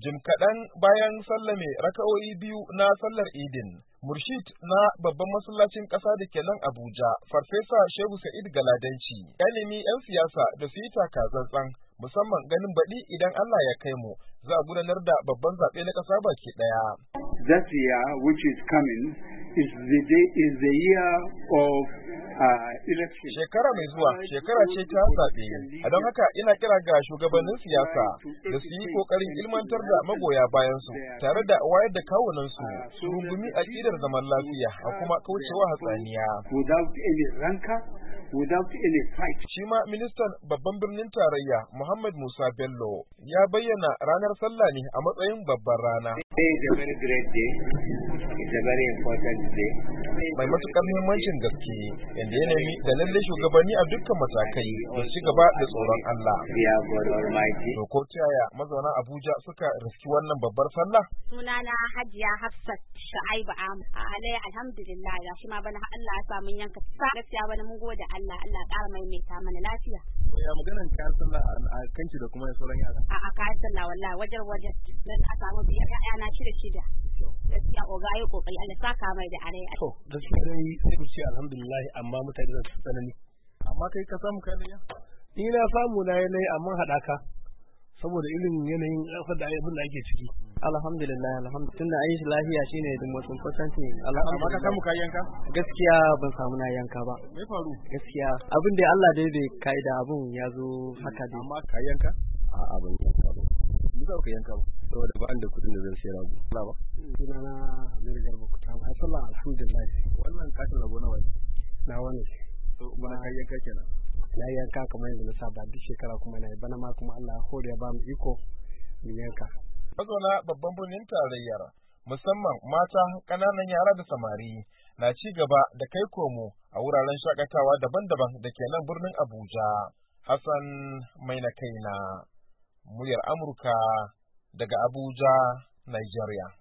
Jim kaɗan bayan sallame raka'o'i biyu na sallar Idin, Murshid na babban masallacin ƙasa da ke nan Abuja, Farfesa Shehu Sa'id Galadanci, ya nemi 'yan siyasa da su yi taka tsantsan, musamman ganin baɗi idan Allah ya kai mu, za a gudanar da babban zaɓe na ƙasa baki ɗaya. That year, which is coming, is the year of election. Shekara mai zuwa shekara ce ta zaɓe, a don haka ina kira ga shugabannin siyasa da su yi ƙoƙarin ilmantar da magoya bayansu tare da wayar da kawunansu su rungumi aƙidar zaman lafiya a kuma kaucewa hatsaniya. Without any rancor, without any fight. Shi ma ministan babban birnin tarayya Muhammad Musa Bello ya bayyana ranar sallah ne a matsayin babbar rana. It's a very great day. It's a very important day. Mai matuƙar muhimmancin gaske, inda ya nemi da lalle shugabanni a dukkan matakai da ci gaba da tsoron Allah. To ko ta yaya mazauna Abuja suka riski wannan babbar sallah? Sunana Hajiya Hafsat Shu'aibu Ahmad. Alai alhamdulillah ga shi ma bana Allah ya samu yanka. Gaskiya bana mun gode Allah ƙara maimaita mana lafiya. Ya maganan kayan sallah a kanki da kuma sauran yara. A'a kayan sallah wallahi wajen dan a samu biyar ƴaƴana shida. Gaskiya oga yi kokari Allah saka mai da are. To gaskiya dai sai mu ce alhamdulillah amma mutane da su tsanani. Amma kai ka samu kayan ya? Ni na samu na yi amma haɗaka saboda irin yanayin ƙasar da abin da ake ciki. Alhamdulillah tunda an yi shi lafiya shine da most important thing. Amma ka samu kayan yanka? Gaskiya ban samu na yanka ba. Me faru? Gaskiya abin da Allah dai bai kaida abun ya zo haka dai. Amma kayan yanka? A'a ban yanka ba. Ni za ka yanka ba. Saboda ba da kuɗin da zan sayar rago. Allah ba. Sunana Amir Garba Kuta. Sallah alhamdulillah. Wannan katin rago nawa ne? Na wani. To bana kayan yanka kenan. Na yanka kamar yadda na saba duk shekara kuma na yi bana ma kuma Allah ya hore ya ba mu iko mu yanka. Mazauna babban birnin tarayyar musamman mata, ƙananan yara da samari na ci gaba da kai komo a wuraren shakatawa daban-daban da ke nan birnin Abuja. Hassan Maina Kaina, muryar Amurka daga Abuja, Nigeria.